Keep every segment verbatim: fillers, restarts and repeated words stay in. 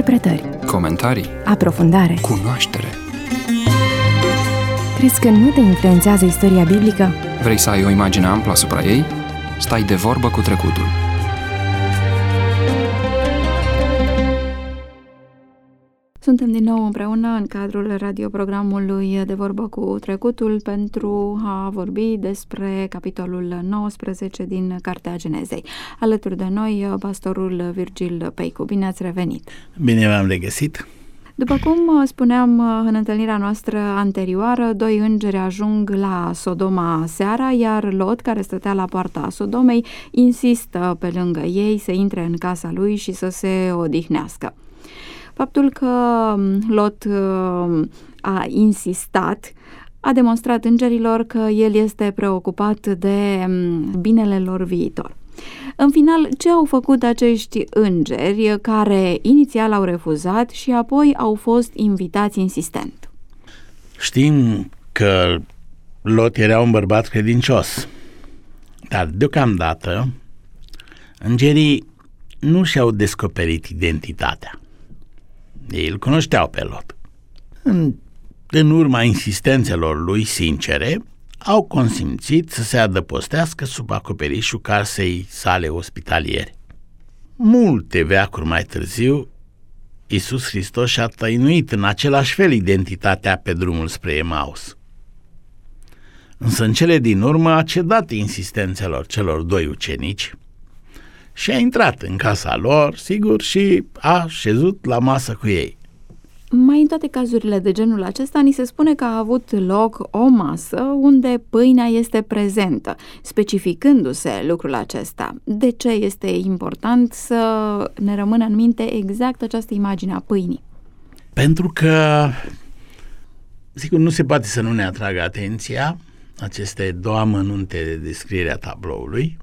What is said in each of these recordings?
Interpretări, comentarii, aprofundare, cunoaștere. Crezi că nu te influențează istoria biblică? Vrei să ai o imagine amplă asupra ei? Stai de vorbă cu trecutul. Suntem din nou împreună în cadrul radioprogramului De vorbă cu trecutul pentru a vorbi despre capitolul nouăsprezece din Cartea Genezei. Alături de noi, pastorul Virgil Peicu. Bine ați revenit! Bine v-am regăsit! După cum spuneam în întâlnirea noastră anterioară, doi îngeri ajung la Sodoma seara, iar Lot, care stătea la poarta Sodomei, insistă pe lângă ei să intre în casa lui și să se odihnească. Faptul că Lot a insistat a demonstrat îngerilor că el este preocupat de binele lor viitor. În final, ce au făcut acești îngeri care inițial au refuzat și apoi au fost invitați insistent? Știm că Lot era un bărbat credincios, dar deocamdată îngerii nu și-au descoperit identitatea. Ei îl cunoșteau pe Lot. În, în urma insistențelor lui sincere, au consimțit să se adăpostească sub acoperișul casei sale ospitaliere. Multe veacuri mai târziu, Iisus Hristos și-a tăinuit în același fel identitatea pe drumul spre Emaus. Însă în cele din urmă a cedat insistențelor celor doi ucenici și a intrat în casa lor, sigur, și a șezut la masă cu ei. Mai în toate cazurile de genul acesta, ni se spune că a avut loc o masă unde pâinea este prezentă, specificându-se lucrul acesta. De ce este important să ne rămână în minte exact această imagine a pâinii? Pentru că, sigur, nu se poate să nu ne atragă atenția aceste două amănunte de descriere a tabloului,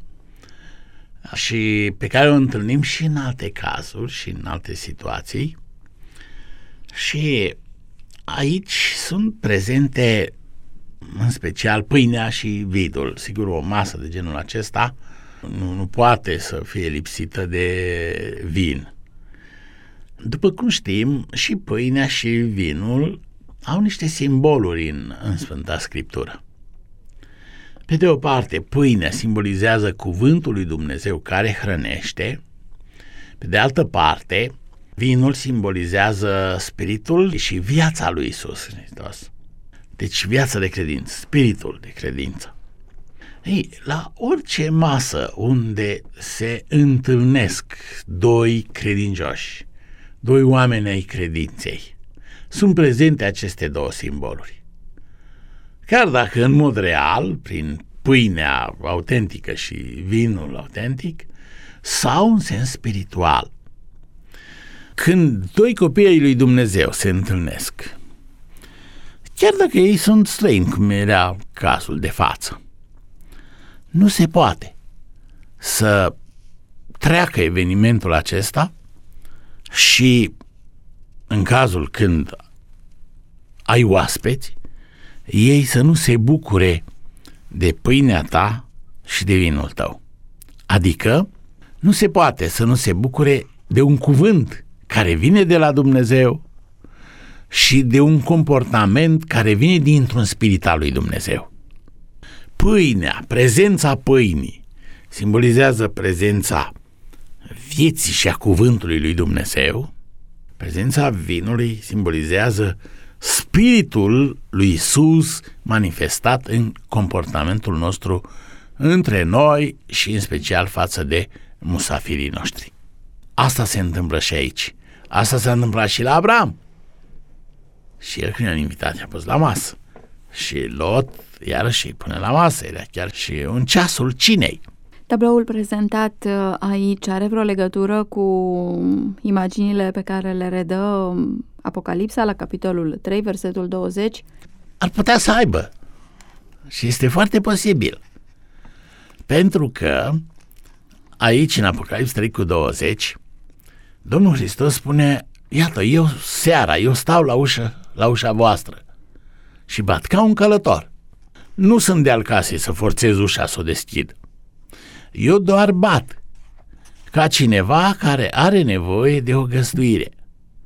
și pe care o întâlnim și în alte cazuri și în alte situații. Și aici sunt prezente în special pâinea și vidul. Sigur, o masă de genul acesta nu, nu poate să fie lipsită de vin. După cum știm, și pâinea și vinul au niște simboluri în, în Sfânta Scriptură. Pe de o parte, pâinea simbolizează cuvântul lui Dumnezeu care hrănește, pe de altă parte, vinul simbolizează spiritul și viața lui Iisus Hristos. Deci viața de credință, spiritul de credință. Ei, la orice masă unde se întâlnesc doi credincioși, doi oameni ai credinței, sunt prezente aceste două simboluri. Chiar dacă în mod real, prin pâinea autentică și vinul autentic, sau în sens spiritual. Când doi copii ai lui Dumnezeu se întâlnesc, chiar dacă ei sunt străini, cum era cazul de față, nu se poate să treacă evenimentul acesta și, în cazul când ai oaspeți, ei să nu se bucure de pâinea ta și de vinul tău. Adică nu se poate să nu se bucure de un cuvânt care vine de la Dumnezeu și de un comportament care vine dintr-un spirit al lui Dumnezeu. Pâinea, prezența pâinii, simbolizează prezența vieții și a cuvântului lui Dumnezeu. Prezența vinului simbolizează spiritul lui Iisus manifestat în comportamentul nostru între noi și în special față de musafirii noștri. Asta se întâmplă și aici. Asta s-a întâmplat și la Avram. Și el, când i-a invitat, i-a pus la masă. Și Lot, iarăși, îi pune la masă. Era chiar și în ceasul cinei. Tabloul prezentat aici are vreo legătură cu imaginile pe care le redă Apocalipsa la capitolul trei, versetul douăzeci? Ar putea să aibă. Și este foarte posibil. Pentru că aici, în Apocalipsa trei cu douăzeci, Domnul Hristos spune: iată, eu seara, eu stau la ușă, la ușa voastră și bat ca un călător. Nu sunt de al casei să forțez ușa să o deschid. Eu doar bat, ca cineva care are nevoie de o găzduire.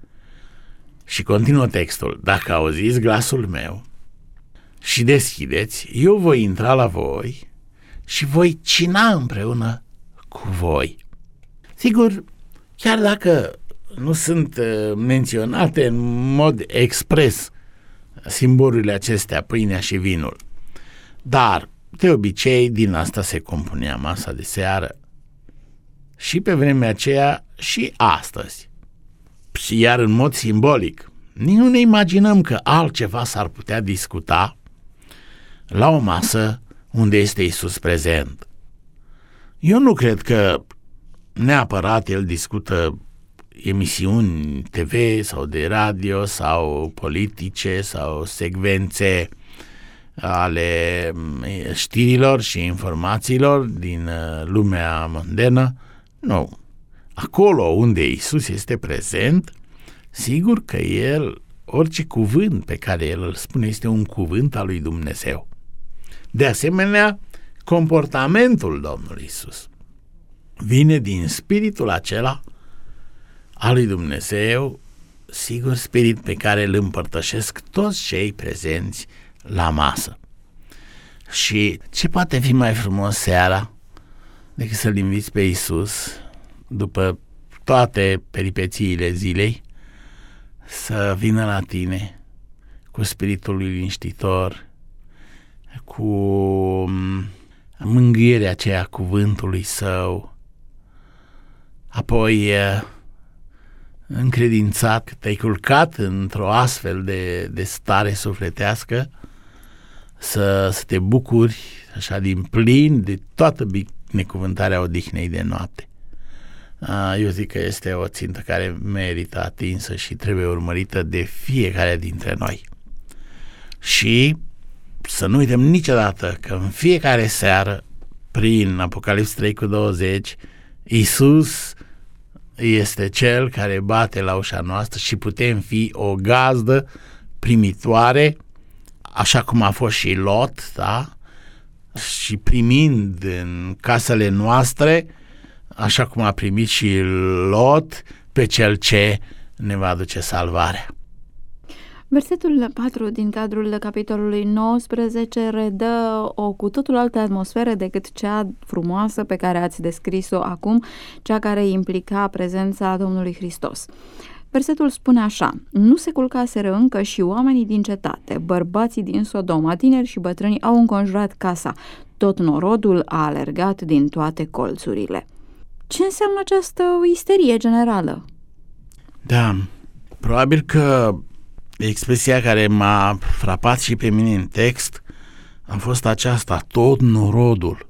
Și continuă textul: dacă auziți glasul meu și deschideți, eu voi intra la voi și voi cina împreună cu voi. Sigur, chiar dacă nu sunt menționate în mod expres simbolurile acestea, pâinea și vinul, dar de obicei din asta se compunea masa de seară și pe vremea aceea și astăzi. Iar în mod simbolic, nici nu ne imaginăm că altceva s-ar putea discuta la o masă unde este Iisus prezent. Eu nu cred că neapărat el discută emisiuni T V sau de radio sau politice sau secvențe ale știrilor și informațiilor din lumea modernă. Nu. Acolo unde Iisus este prezent, sigur că el, orice cuvânt pe care el îl spune este un cuvânt al lui Dumnezeu. De asemenea, comportamentul Domnului Iisus vine din spiritul acela al lui Dumnezeu, sigur, spirit pe care îl împărtășesc toți cei prezenți la masă. Și ce poate fi mai frumos seara decât să-L inviți pe Iisus, după toate peripețiile zilei, să vină la tine cu spiritul lui liniștitor, cu mângâierea aceea cuvântului său, apoi încredințat că te-ai culcat într-o astfel de, de stare sufletească, să, să te bucuri așa din plin de toată binecuvântarea odihnei de noapte. Eu zic că este o țintă care merită atinsă și trebuie urmărită de fiecare dintre noi. Și să nu uităm niciodată că în fiecare seară, prin Apocalips trei cu douăzeci, Iisus este Cel care bate la ușa noastră și putem fi o gazdă primitoare, așa cum a fost și Lot, da? Și primind în casele noastre, așa cum a primit și Lot pe Cel ce ne va aduce salvarea. Versetul patru din cadrul capitolului nouăsprezece redă o cu totul altă atmosferă decât cea frumoasă pe care ați descris-o acum, cea care implica prezența Domnului Hristos. Versetul spune așa: nu se culcaseră încă și oamenii din cetate, bărbații din Sodoma, tineri și bătrâni au înconjurat casa, tot norodul a alergat din toate colțurile. Ce înseamnă această isterie generală? Da, probabil că expresia care m-a frapat și pe mine în text a fost aceasta: tot norodul.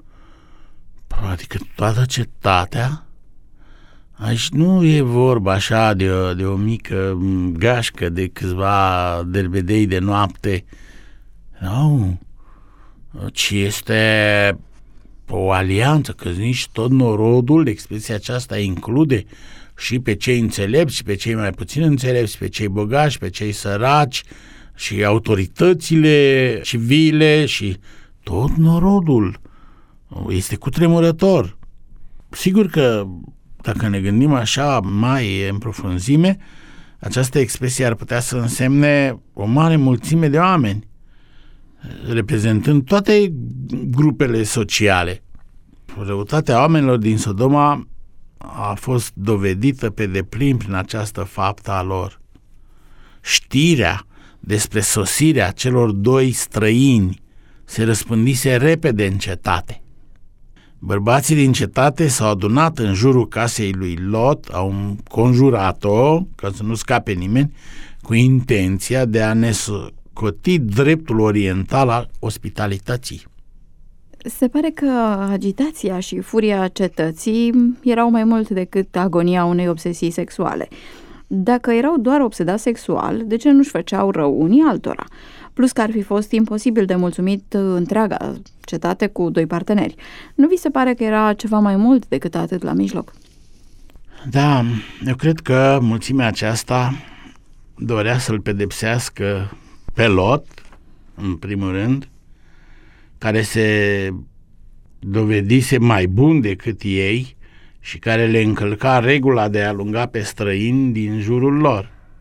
Adică toată cetatea. Aici nu e vorba așa de o, de o mică gașcă de câțiva derbedei de noapte, nu, ci este o alianță, că nici tot norodul, expresia aceasta include și pe cei înțelepți, și pe cei mai puțin înțelepți, și pe cei bogați, și pe cei săraci, și autoritățile civile, și tot norodul. Este cutremurător. Sigur că dacă ne gândim așa mai în profunzime, această expresie ar putea să însemne o mare mulțime de oameni, reprezentând toate grupele sociale. Răutatea oamenilor din Sodoma a fost dovedită pe deplin prin această faptă a lor. Știrea despre sosirea celor doi străini se răspândise repede în cetate. Bărbații din cetate s-au adunat în jurul casei lui Lot, au conjurat-o, ca să nu scape nimeni, cu intenția de a ne scoti dreptul oriental al ospitalității. Se pare că agitația și furia cetății erau mai mult decât agonia unei obsesii sexuale. Dacă erau doar obsedați sexual, de ce nu-și făceau rău unii altora? Plus că ar fi fost imposibil de mulțumit întreaga cetate cu doi parteneri. Nu vi se pare că era ceva mai mult decât atât la mijloc? Da, eu cred că mulțimea aceasta dorea să-l pedepsească pe Lot, în primul rând, care se dovedise mai bun decât ei și care le încălca regula de a alunga pe străini din jurul lor.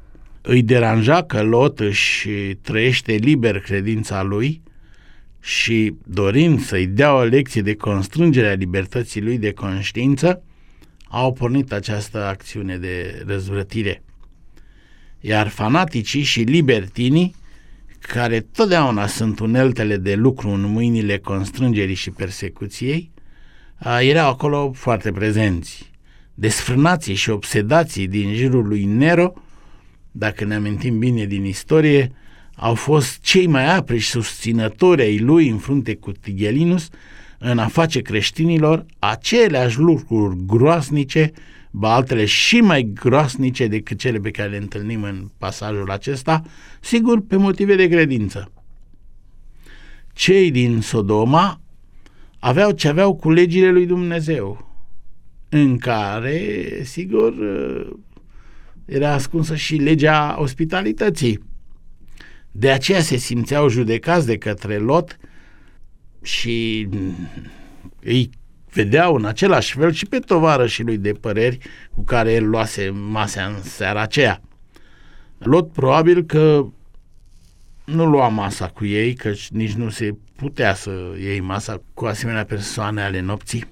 îi deranja că Lot își trăiește liber credința lui și, dorind să-i dea o lecție de constrângere a libertății lui de conștiință, au pornit această acțiune de răzvrătire. Iar fanaticii și libertinii, care totdeauna sunt uneltele de lucru în mâinile constrângerii și persecuției, erau acolo foarte prezenți. Desfrânații și obsedații din jurul lui Nero, dacă ne amintim bine din istorie, au fost cei mai apri susținători ai lui în frunte cu Tigellinus în a face creștinilor aceleași lucruri groasnice, ba altele și mai groasnice decât cele pe care le întâlnim în pasajul acesta, sigur pe motive de credință. Cei din Sodoma aveau ce aveau cu legile lui Dumnezeu, în care, sigur, era ascunsă și legea ospitalității. De aceea se simțeau judecați de către Lot și îi vedeau în același fel și pe tovarășii lui de păreri cu care el luase masea în seara aceea. Lot probabil că nu lua masa cu ei, căci nici nu se putea să iei masa cu asemenea persoane ale nopții.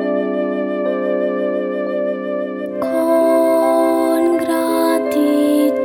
Con gratitudine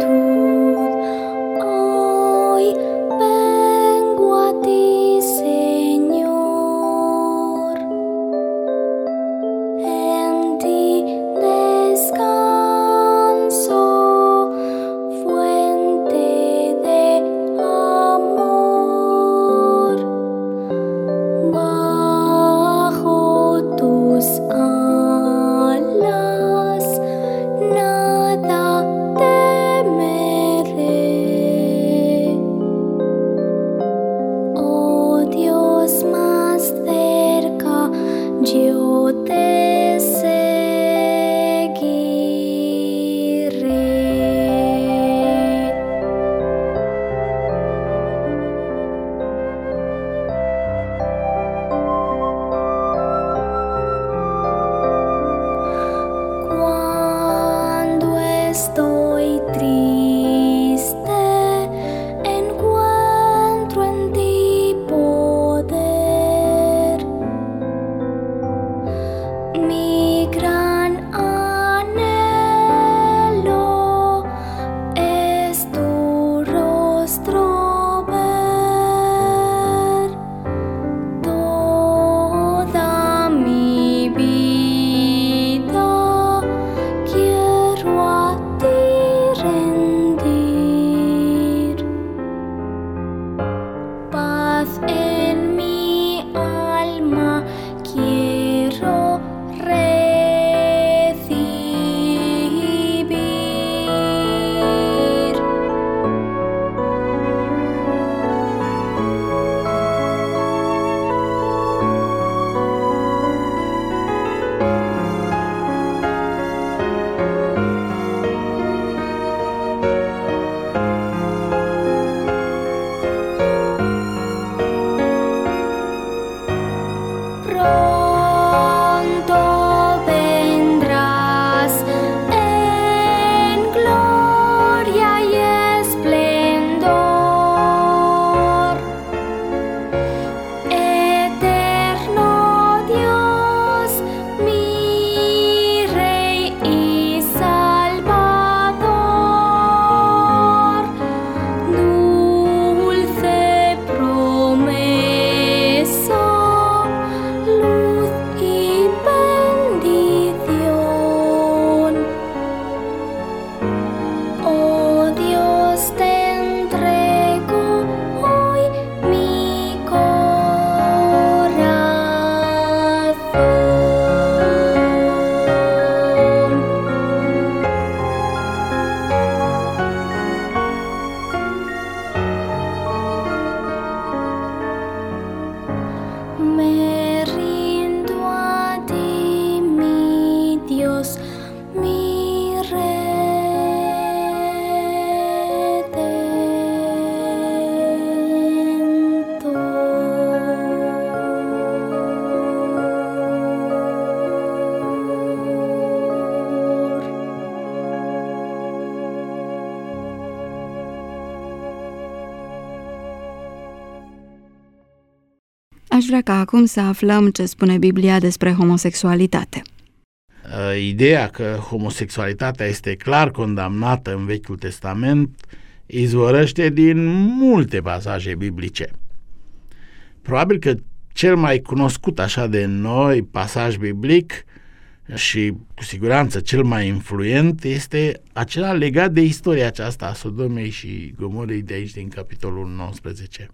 Aș vrea ca acum să aflăm ce spune Biblia despre homosexualitate. Ideea că homosexualitatea este clar condamnată în Vechiul Testament izvorăște din multe pasaje biblice. Probabil că cel mai cunoscut așa de noi pasaj biblic și cu siguranță cel mai influent este acela legat de istoria aceasta a Sodomei și Gomorei de aici din capitolul nouăsprezece.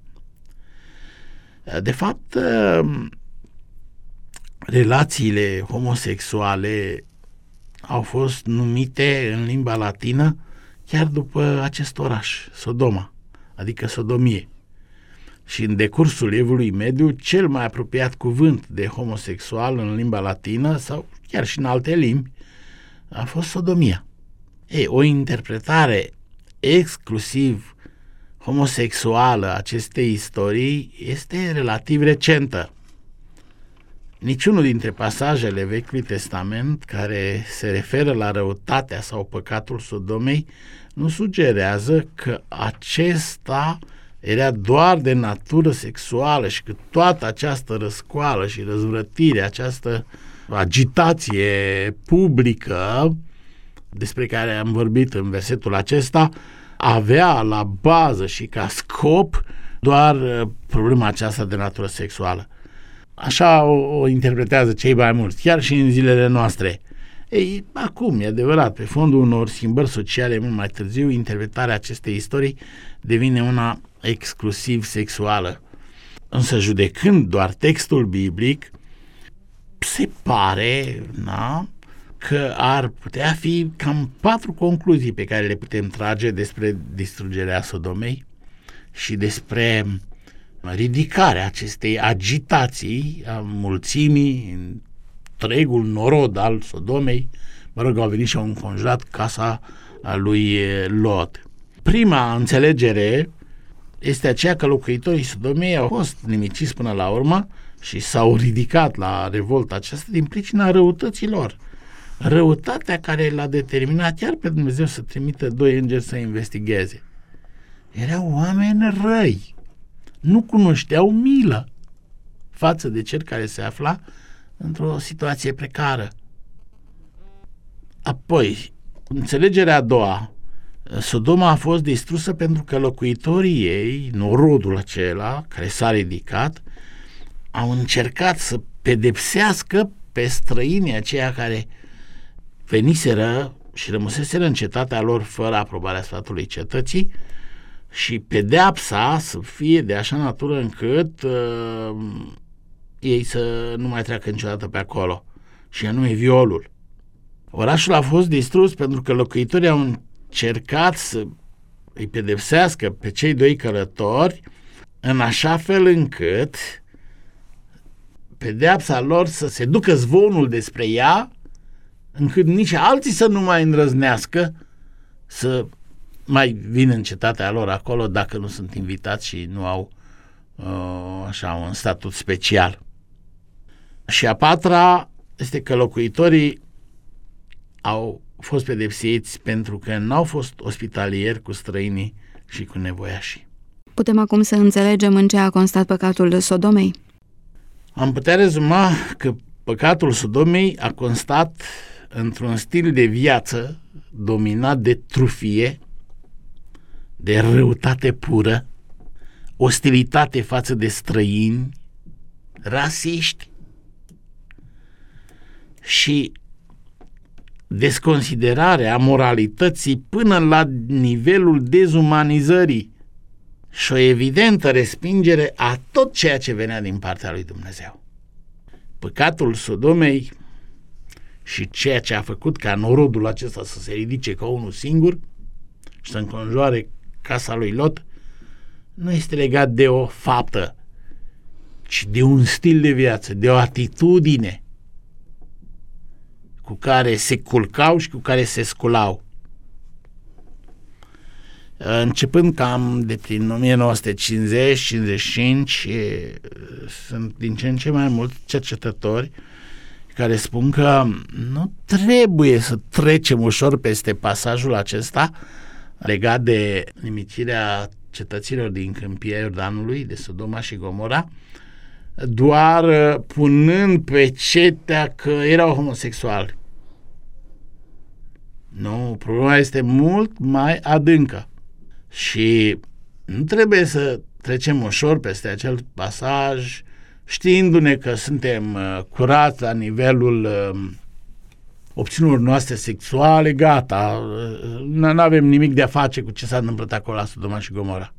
De fapt, relațiile homosexuale au fost numite în limba latină chiar după acest oraș, Sodoma, adică sodomie. Și în decursul Evului Mediu, cel mai apropiat cuvânt de homosexual în limba latină sau chiar și în alte limbi a fost sodomia. Ei, o interpretare exclusiv homosexuală a acestei istorii este relativ recentă. Niciunul dintre pasajele Vechiului Testament care se referă la răutatea sau păcatul Sodomei nu sugerează că acesta era doar de natură sexuală și că toată această răscoală și răzvrătire, această agitație publică despre care am vorbit în versetul acesta, avea la bază și ca scop doar problema aceasta de natură sexuală. Așa o, o interpretează cei mai mulți, chiar și în zilele noastre. Ei, acum, e adevărat, pe fondul unor schimbări sociale mult mai târziu, interpretarea acestei istorii devine una exclusiv sexuală. Însă, judecând doar textul biblic, se pare, na, că ar putea fi cam patru concluzii pe care le putem trage despre distrugerea Sodomei și despre ridicarea acestei agitații a mulțimii, întregul norod al Sodomei, mă rog, au venit și au înconjurat casa lui Lot. Prima înțelegere este aceea că locuitorii Sodomei au fost nimiciți până la urmă și s-au ridicat la revolta aceasta din pricina răutății lor. Răutatea care l-a determinat chiar pe Dumnezeu să trimită doi îngeri să investigheze. Erau oameni răi, nu cunoșteau milă față de cel care se afla într-o situație precară. Apoi, înțelegerea a doua, Sodoma a fost distrusă pentru că locuitorii ei, norodul acela care s-a ridicat, au încercat să pedepsească pe străinii aceia care veniseră și rămăseseră în cetatea lor fără aprobarea sfatului cetății și pedeapsa să fie de așa natură încât uh, ei să nu mai treacă niciodată pe acolo, și anume violul. Orașul a fost distrus pentru că locuitorii au încercat să îi pedepsească pe cei doi călători în așa fel încât pedeapsa lor să se ducă zvonul despre ea, încât nici alții să nu mai îndrăznească să mai vină în cetatea lor acolo dacă nu sunt invitați și nu au uh, așa un statut special. Și a patra este că locuitorii au fost pedepsiți pentru că n-au fost ospitalieri cu străinii și cu nevoiașii. Putem acum să înțelegem în ce a constat păcatul Sodomei? Am putea rezuma că păcatul Sodomei a constat într-un stil de viață dominat de trufie, de răutate pură, ostilitate față de străini, rasiști și desconsiderarea moralității până la nivelul dezumanizării și o evidentă respingere a tot ceea ce venea din partea lui Dumnezeu. Păcatul Sodomei și ceea ce a făcut ca norodul acesta să se ridice ca unul singur și să înconjoare casa lui Lot nu este legat de o faptă, ci de un stil de viață, de o atitudine cu care se culcau și cu care se sculau. Începând cam de prin o mie nouă sute cincizeci cincizeci și cinci, sunt din ce în ce mai mulți cercetători care spun că nu trebuie să trecem ușor peste pasajul acesta legat de nimicirea cetăților din câmpia Iordanului, de Sodoma și Gomora, doar punând pe cetea că erau homosexuali. Nu, problema este mult mai adâncă și nu trebuie să trecem ușor peste acel pasaj, știindu-ne că suntem uh, curați la nivelul uh, opțiunilor noastre sexuale, gata, uh, nu avem nimic de a face cu ce s-a întâmplat acolo la Sodoma și Gomora.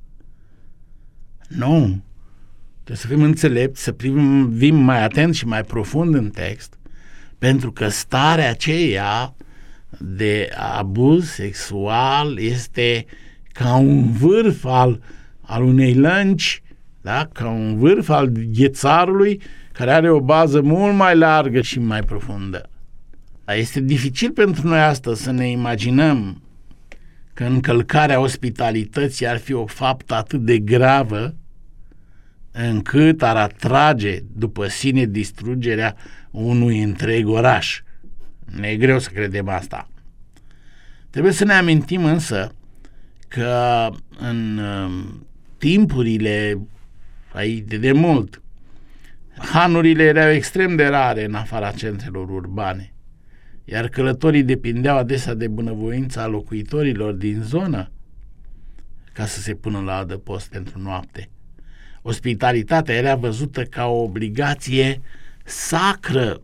Nu, trebuie să fim înțelepți, să privim mai atent și mai profund în text, pentru că starea aceea de abuz sexual este ca un vârf al, al unei lănci, da? Ca un vârf al ghețarului care are o bază mult mai largă și mai profundă. Este dificil pentru noi astăzi să ne imaginăm că încălcarea ospitalității ar fi o faptă atât de gravă încât ar atrage după sine distrugerea unui întreg oraș. Ne e greu să credem asta. Trebuie să ne amintim însă că în uh, timpurile aici de demult, hanurile erau extrem de rare în afara centrelor urbane, iar călătorii depindeau adesea de bunăvoința locuitorilor din zonă ca să se pună la adăpost pentru noapte. Ospitalitatea era văzută ca o obligație sacră,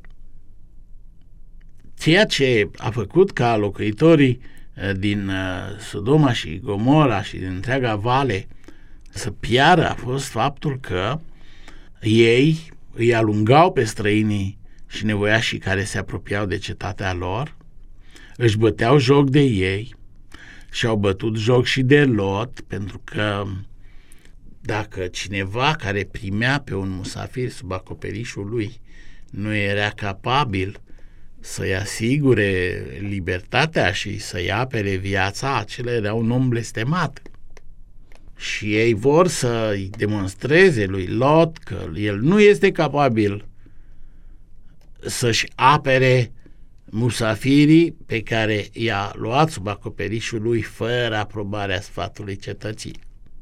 ceea ce a făcut ca locuitorii din Sodoma și Gomora și din întreaga vale să piară a fost faptul că ei îi alungau pe străinii și nevoiașii care se apropiau de cetatea lor, își băteau joc de ei și au bătut joc și de Lot, pentru că dacă cineva care primea pe un musafir sub acoperișul lui nu era capabil să-i asigure libertatea și să-i apere viața, acela era un om blestemat. Și ei vor să-i demonstreze lui Lot că el nu este capabil să-și apere musafirii pe care i-a luat sub acoperișul lui fără aprobarea sfatului cetății.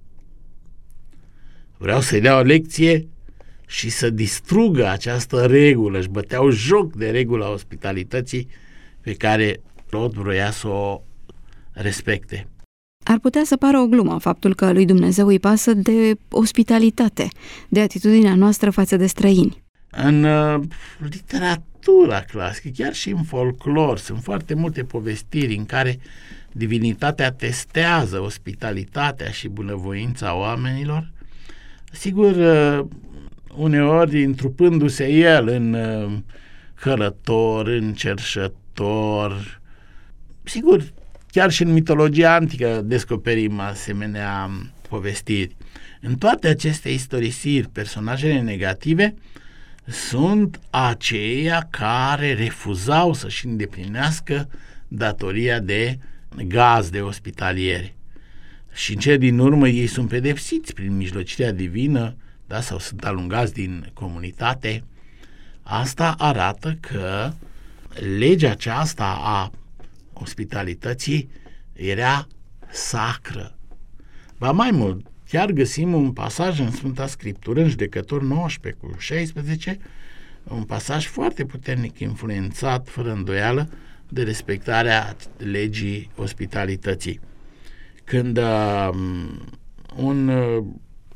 Vreau să-i dea o lecție și să distrugă această regulă. Își băteau joc de regula ospitalității pe care Lot vroia să o respecte. Ar putea să pară o glumă faptul că lui Dumnezeu îi pasă de ospitalitate, de atitudinea noastră față de străini. În uh, literatura clasică, chiar și în folclor, sunt foarte multe povestiri în care divinitatea testează ospitalitatea și bunăvoința oamenilor. Sigur, uh, uneori întrupându-se el în uh, călător, în cerșător. Sigur, chiar și în mitologia antică descoperim asemenea povestiri. În toate aceste istorisiri, personajele negative sunt aceia care refuzau să-și îndeplinească datoria de gazde ospitaliere. Și în cele din urmă ei sunt pedepsiți prin mijlocirea divină, da, sau sunt alungați din comunitate. Asta arată că legea aceasta a ospitalității era sacră. Ba mai mult, chiar găsim un pasaj în Sfânta Scriptură, în Judecători nouăsprezece cu șaisprezece, un pasaj foarte puternic influențat, fără îndoială, de respectarea legii ospitalității. Când uh, un uh,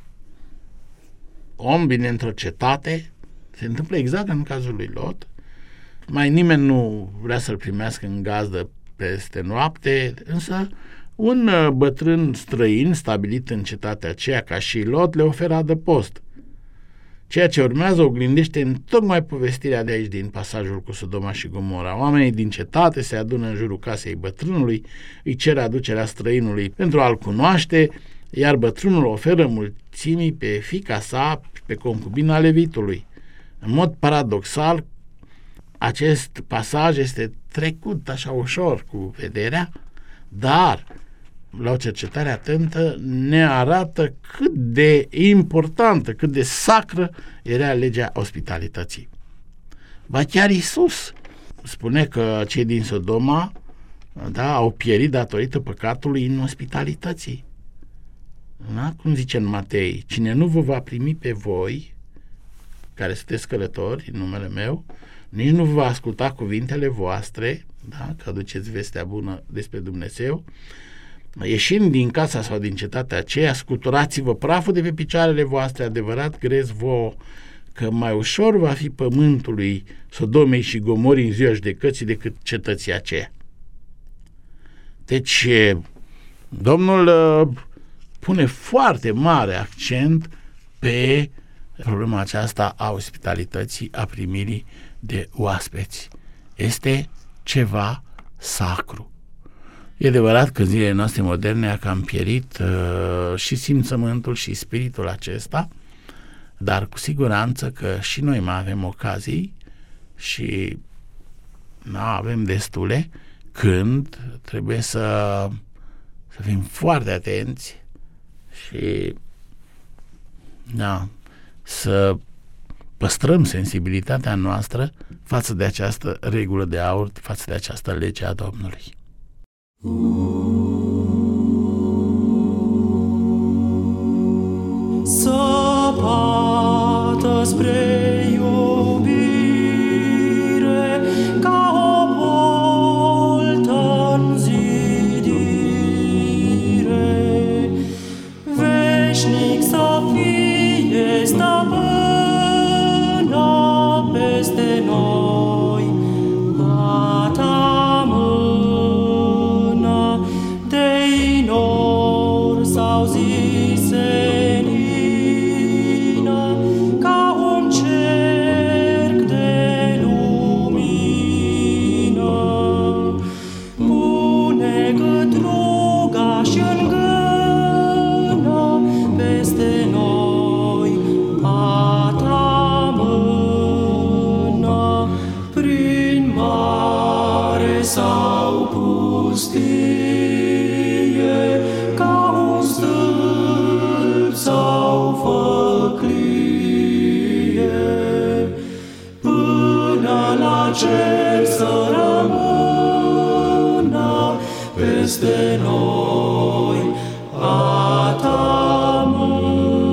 om vine într-o cetate, se întâmplă exact în cazul lui Lot, mai nimeni nu vrea să-l primească în gazdă peste noapte, însă un uh, bătrân străin stabilit în cetatea aceea ca și Lot le oferă adăpost. Ceea ce urmează oglindește în tocmai povestirea de aici din pasajul cu Sodoma și Gomora. Oamenii din cetate se adună în jurul casei bătrânului, îi cer aducerea străinului pentru a-l cunoaște, iar bătrânul oferă mulțimii pe fiica sa, pe concubina levitului. În mod paradoxal, acest pasaj este trecut așa ușor cu vederea, dar la o cercetare atentă ne arată cât de importantă, cât de sacră era legea ospitalității. Ba chiar Iisus spune că cei din Sodoma, da, au pierit datorită păcatului inospitalității. Da? Cum zice în Matei, cine nu vă va primi pe voi care sunteți călători în numele meu, nici nu va asculta cuvintele voastre, da, că aduceți vestea bună despre Dumnezeu, ieșind din casa sau din cetatea aceea, scuturați-vă praful de pe picioarele voastre, adevărat grez vouă, că mai ușor va fi pământului Sodomei și Gomorii în ziua judecății decât cetății aceea. Deci, Domnul pune foarte mare accent pe problema aceasta a ospitalității, a primirii de oaspeți. Este ceva sacru. E adevărat că în zilele noastre moderne a cam pierit uh, și simțământul și spiritul acesta, dar cu siguranță că și noi mai avem ocazii și na, avem destule când trebuie să, să fim foarte atenți și na, să păstrăm sensibilitatea noastră față de această regulă de aur, față de această lege a Domnului. Săpată spre iubire ca o boltă-n zidire, veșnic să fie stăpâna peste noi, a ta mână de-i nor sau zi senină, ca un cerc de lumină. Pune cât ruga și îngână peste noi, a ta mână, prin mare sau pustie, ca un stâlp sau făclie, până la cer să rămână peste noi a ta mână.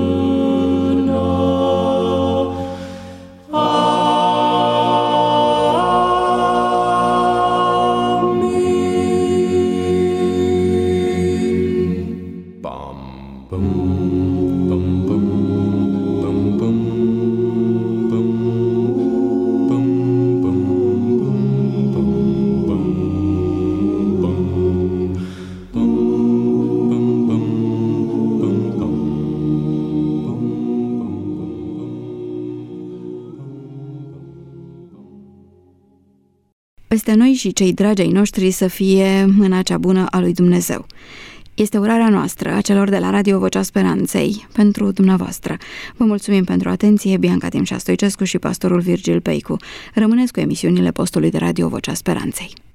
Peste noi și cei dragi ai noștri să fie mâna cea bună a lui Dumnezeu. Este urarea noastră, a celor de la Radio Vocea Speranței, pentru dumneavoastră. Vă mulțumim pentru atenție, Bianca Timșa Stoicescu și pastorul Virgil Peicu. Rămâneți cu emisiunile postului de Radio Vocea Speranței.